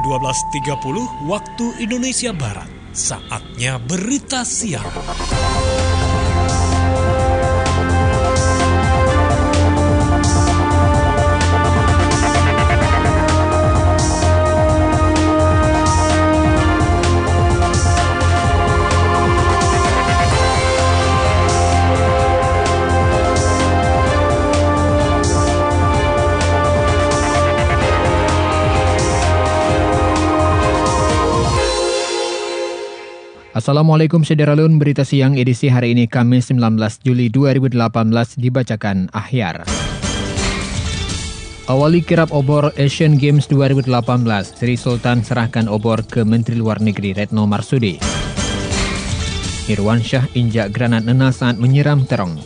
12.30 waktu Indonesia Barat. Saatnya berita siang. Assalamualaikum Sederalun, berita siang edisi hari ini Kamis 19 Juli 2018 dibacakan Ahyar. Awali kirap obor Asian Games 2018, Sri Sultan serahkan obor ke Menteri Luar Negeri Retno Marsudi. Irwansyah injak granat nenas saat menyiram terong.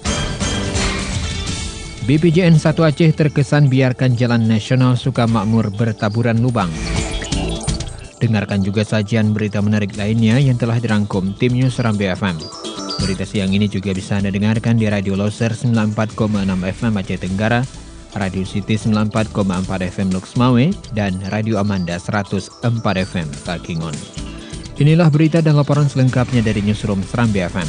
BPJN 1 Aceh terkesan biarkan jalan nasional Sukamakmur bertaburan lubang. Dengarkan juga sajian berita menarik lainnya yang telah dirangkum tim News Serambi FM. Berita siang ini juga bisa Anda dengarkan di Radio Loser 94,6 FM Aceh Tenggara, Radio City 94,4 FM Lux Mawai, dan Radio Amanda 104 FM Takingon. Inilah berita dan laporan selengkapnya dari Newsroom Serambi FM.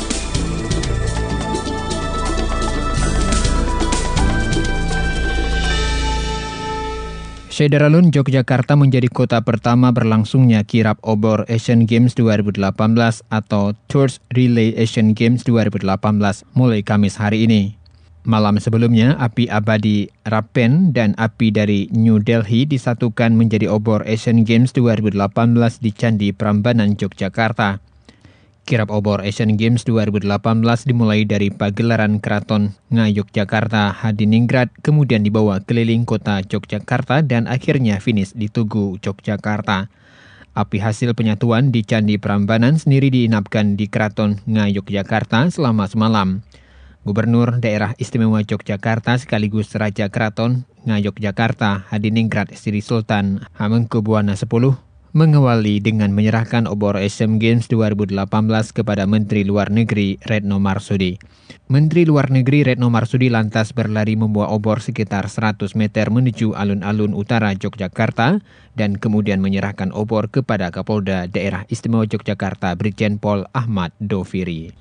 Sederalun, Yogyakarta menjadi kota pertama berlangsungnya kirap obor Asian Games 2018 atau Tours Relay Asian Games 2018 mulai Kamis hari ini. Malam sebelumnya, api abadi Rapen dan api dari New Delhi disatukan menjadi obor Asian Games 2018 di Candi Prambanan, Yogyakarta. Kirap obor Asian Games 2018 dimulai dari pagelaran Keraton Ngayogyakarta Hadiningrat, kemudian dibawa keliling kota Yogyakarta dan akhirnya finish di Tugu, Yogyakarta. Api hasil penyatuan di Candi Prambanan sendiri diinapkan di Keraton Ngayogyakarta selama semalam. Gubernur Daerah Istimewa Yogyakarta sekaligus Raja Keraton Ngayogyakarta Hadiningrat Sri Sultan Hamengkubuwana X mengawali dengan menyerahkan obor Asian Games 2018 kepada Menteri Luar Negeri Retno Marsudi. Menteri Luar Negeri Retno Marsudi lantas berlari membawa obor sekitar 100 meter menuju alun-alun utara Yogyakarta dan kemudian menyerahkan obor kepada Kapolda Daerah Istimewa Yogyakarta Brigjen Pol Ahmad Doviri.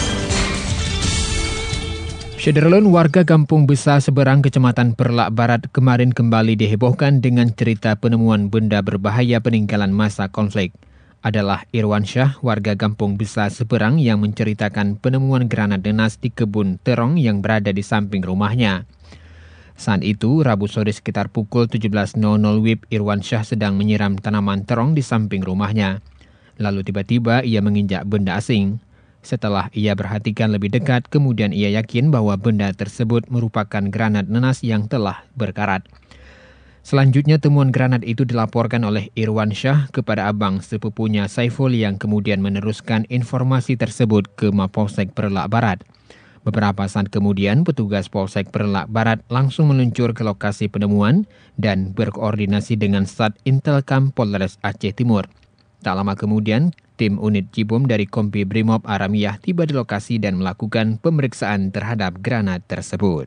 Sederalun, warga Kampung Besar Seberang, Kecamatan Perlak Barat kemarin kembali dihebohkan dengan cerita penemuan benda berbahaya peninggalan masa konflik. Adalah Irwansyah, warga Kampung Besar Seberang, yang menceritakan penemuan granat nenas di kebun terong yang berada di samping rumahnya. Saat itu, Rabu sore sekitar pukul 17.00 WIB, Irwansyah sedang menyiram tanaman terong di samping rumahnya. Lalu tiba-tiba ia menginjak benda asing. Setelah ia perhatikan lebih dekat, kemudian ia yakin bahwa benda tersebut merupakan granat nenas yang telah berkarat. Selanjutnya temuan granat itu dilaporkan oleh Irwansyah kepada abang sepupunya Saiful yang kemudian meneruskan informasi tersebut ke Mapolsek Perlak Barat. Beberapa saat kemudian, petugas Polsek Perlak Barat langsung meluncur ke lokasi penemuan dan berkoordinasi dengan Sat Intelkam Polres Aceh Timur. Tak lama kemudian, tim unit Cibom dari Kompi Brimob Aramiyah tiba di lokasi dan melakukan pemeriksaan terhadap granat tersebut.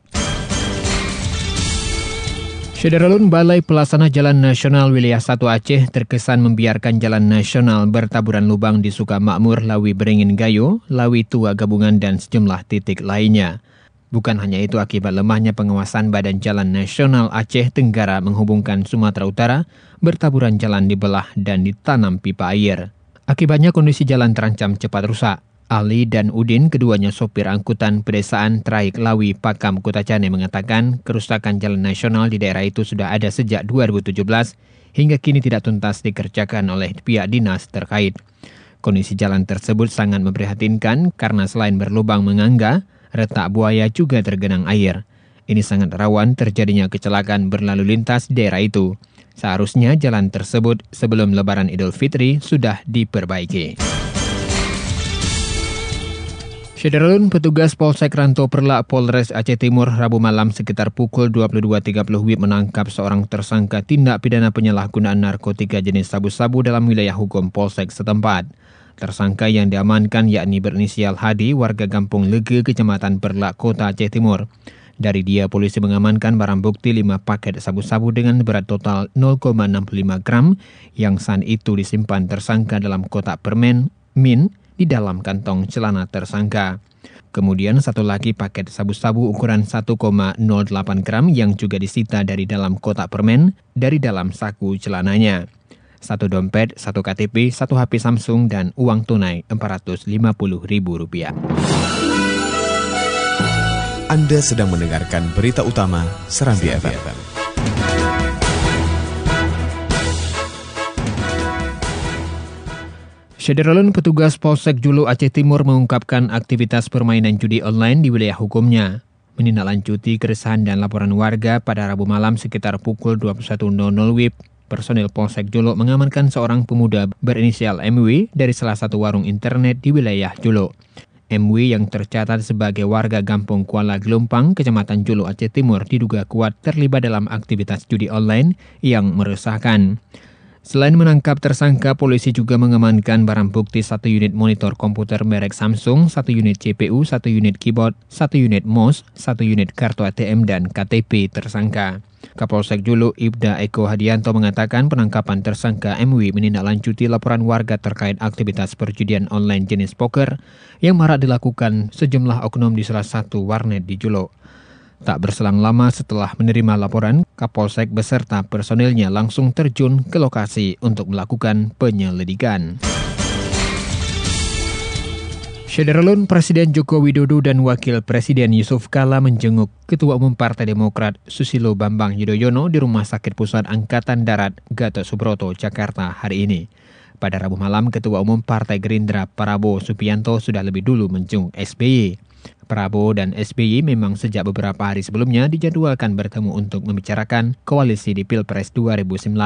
Sederalun, Balai Pelaksana Jalan Nasional Wilayah 1 Aceh terkesan membiarkan jalan nasional bertaburan lubang di Sukamakmur, Lawi Beringin Gayo, Lawi Tua Gabungan dan sejumlah titik lainnya. Bukan hanya itu, akibat lemahnya pengawasan Badan Jalan Nasional Aceh Tenggara menghubungkan Sumatera Utara, bertaburan jalan dibelah dan ditanam pipa air. Akibatnya kondisi jalan terancam cepat rusak. Ali dan Udin, keduanya sopir angkutan pedesaan Traik Lawi Pakam Kota Cane, mengatakan kerusakan jalan nasional di daerah itu sudah ada sejak 2017 hingga kini tidak tuntas dikerjakan oleh pihak dinas terkait. Kondisi jalan tersebut sangat memprihatinkan karena selain berlubang menganga, retak buaya juga tergenang air. Ini sangat rawan terjadinya kecelakaan berlalu lintas di daerah itu. Seharusnya jalan tersebut sebelum Lebaran Idul Fitri sudah diperbaiki. Sederalun, petugas Polsek Ranto Perlak Polres Aceh Timur Rabu malam sekitar pukul 22.30 WIB menangkap seorang tersangka tindak pidana penyalahgunaan narkotika jenis sabu-sabu dalam wilayah hukum Polsek setempat. Tersangka yang diamankan yakni berinisial Hadi, warga Kampung Lege, Kecamatan Perlak, Kota Aceh Timur. Dari dia, polisi mengamankan barang bukti 5 paket sabu-sabu dengan berat total 0,65 gram yang saat itu disimpan tersangka dalam kotak permen min di dalam kantong celana tersangka. Kemudian satu lagi paket sabu-sabu ukuran 1,08 gram yang juga disita dari dalam kotak permen dari dalam saku celananya. 1 dompet, 1 KTP, 1 HP Samsung, dan uang tunai Rp450.000. Anda sedang mendengarkan berita utama Serambi FM. Syederalun petugas Polsek Julu Aceh Timur mengungkapkan aktivitas permainan judi online di wilayah hukumnya. Menindaklanjuti keresahan dan laporan warga pada Rabu malam sekitar pukul 21.00 WIB, personil Polsek Julu mengamankan seorang pemuda berinisial MW dari salah satu warung internet di wilayah Julu. MW yang tercatat sebagai warga Kampung Kuala Gelumpang, Kecamatan Julu Aceh Timur diduga kuat terlibat dalam aktivitas judi online yang meresahkan. Selain menangkap tersangka, polisi juga mengamankan barang bukti 1 unit monitor komputer merek Samsung, 1 unit CPU, 1 unit keyboard, 1 unit mouse, 1 unit kartu ATM, dan KTP tersangka. Kapolsek Julu Ibda Eko Hadianto mengatakan penangkapan tersangka MW menindaklanjuti laporan warga terkait aktivitas perjudian online jenis poker yang marak dilakukan sejumlah oknum di salah satu warnet di Julu. Tak berselang lama setelah menerima laporan, Kapolsek beserta personilnya langsung terjun ke lokasi untuk melakukan penyelidikan. Syederalun Presiden Joko Widodo dan Wakil Presiden Yusuf Kala menjenguk Ketua Umum Partai Demokrat Susilo Bambang Yudhoyono di Rumah Sakit Pusat Angkatan Darat Gatot Subroto, Jakarta hari ini. Pada Rabu malam, Ketua Umum Partai Gerindra Prabowo Subianto sudah lebih dulu menjenguk SBY. Prabowo dan SBY memang sejak beberapa hari sebelumnya dijadwalkan bertemu untuk membicarakan koalisi di Pilpres 2019.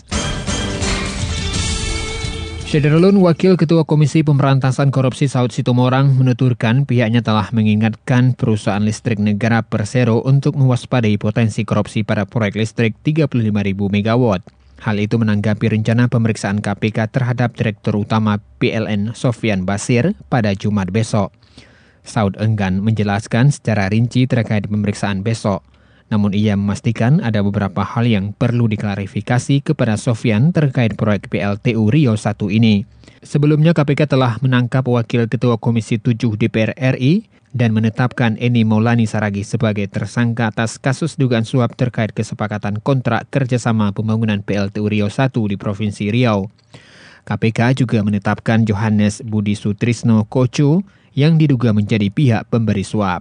Syederalun Wakil Ketua Komisi Pemberantasan Korupsi Saud Sitomorang menuturkan pihaknya telah mengingatkan perusahaan listrik negara Persero untuk mewaspadai potensi korupsi pada proyek listrik 35.000 MW. Hal itu menanggapi rencana pemeriksaan KPK terhadap Direktur Utama PLN Sofyan Basir pada Jumat besok. Saud enggan menjelaskan secara rinci terkait pemeriksaan besok. Namun ia memastikan ada beberapa hal yang perlu diklarifikasi kepada Sofyan terkait proyek PLTU Riau 1 ini. Sebelumnya KPK telah menangkap Wakil Ketua Komisi 7 DPR RI dan menetapkan Eni Maulani Saragi sebagai tersangka atas kasus dugaan suap terkait kesepakatan kontrak kerjasama pembangunan PLTU Riau 1 di Provinsi Riau. KPK juga menetapkan Johannes Budi Sutrisno Koco yang diduga menjadi pihak pemberi suap.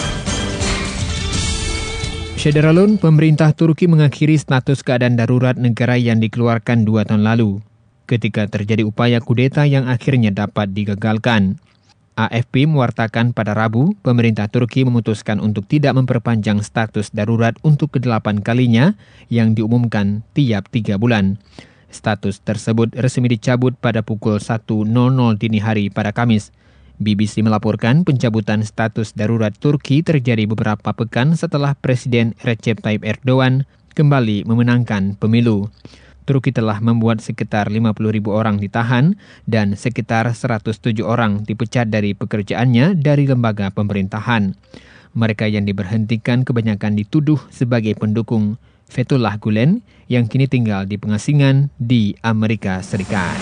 Syederalun, pemerintah Turki mengakhiri status keadaan darurat negara yang dikeluarkan 2 tahun lalu, ketika terjadi upaya kudeta yang akhirnya dapat digagalkan. AFP mewartakan pada Rabu, pemerintah Turki memutuskan untuk tidak memperpanjang status darurat untuk ke-8 kalinya yang diumumkan tiap 3 bulan. Status tersebut resmi dicabut pada pukul 1.00 dini hari pada Kamis. BBC melaporkan pencabutan status darurat Turki terjadi beberapa pekan setelah Presiden Recep Tayyip Erdogan kembali memenangkan pemilu. Turki telah membuat sekitar 50.000 orang ditahan dan sekitar 107 orang dipecat dari pekerjaannya dari lembaga pemerintahan. Mereka yang diberhentikan kebanyakan dituduh sebagai pendukung Fethullah Gulen yang kini tinggal di pengasingan di Amerika Serikat.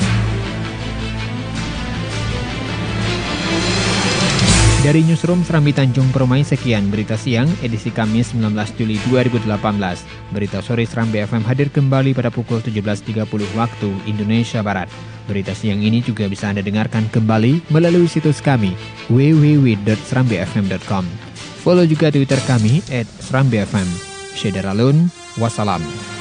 Dari Newsroom Serambi Tanjung Permai, sekian berita siang edisi Kamis 19 Juli 2018. Berita sore Serambi FM hadir kembali pada pukul 17.30 waktu Indonesia Barat. Berita siang ini juga bisa Anda dengarkan kembali melalui situs kami www.serambifm.com. Follow juga Twitter kami @serambifm. Syederalun, wassalam.